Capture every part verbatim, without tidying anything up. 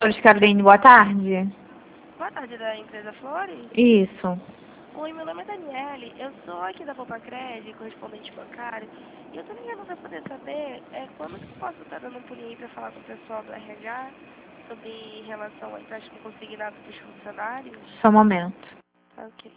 Flores, Caroline, boa tarde. Boa tarde, da empresa Flores. Isso. Oi, meu nome é Daniele, eu sou aqui da Popacred, correspondente bancário, e eu tô ligando para poder saber é, quando que eu posso estar dando um pulinho aí para falar com o pessoal do R H sobre em relação ao empréstimo consignado dos funcionários. Só um momento. Tá, ok.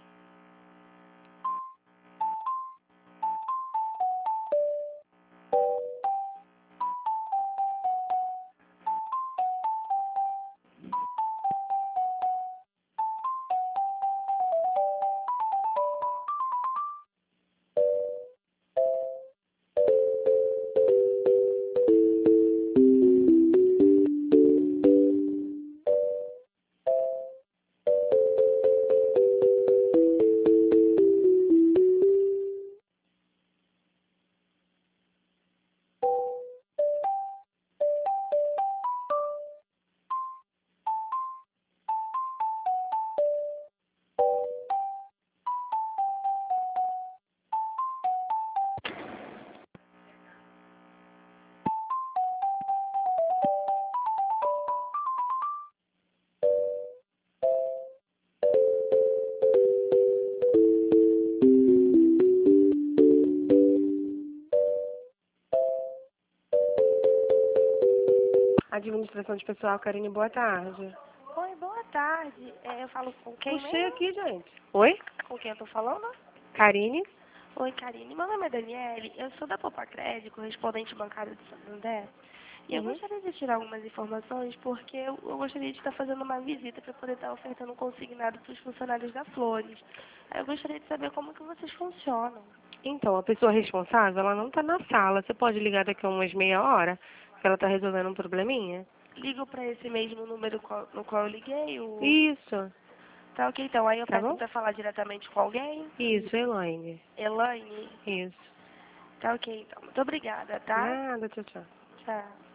Administração de pessoal, Karine, boa tarde. Oi, boa tarde. É, eu falo com quem Puxei mesmo? aqui, gente. Oi? Com quem eu tô falando? Karine? Oi, Karine. Meu nome é Daniele, eu sou da Popacred, correspondente bancário de Santander. E eu Uhum. gostaria de tirar algumas informações porque eu, eu gostaria de estar fazendo uma visita para poder estar ofertando um consignado para os funcionários da Flores. Aí eu gostaria de saber como que vocês funcionam. Então, a pessoa responsável, ela não tá na sala. Você pode ligar daqui a umas meia hora, que ela tá resolvendo um probleminha? Ligo para esse mesmo número qual- no qual eu liguei? O... Isso. Tá ok, então. Aí eu Tá peço bom? para falar diretamente com alguém? Isso, Elaine. Elaine? Isso. Tá ok, então. Muito obrigada, tá? Nada, tchau, tchau. Tchau.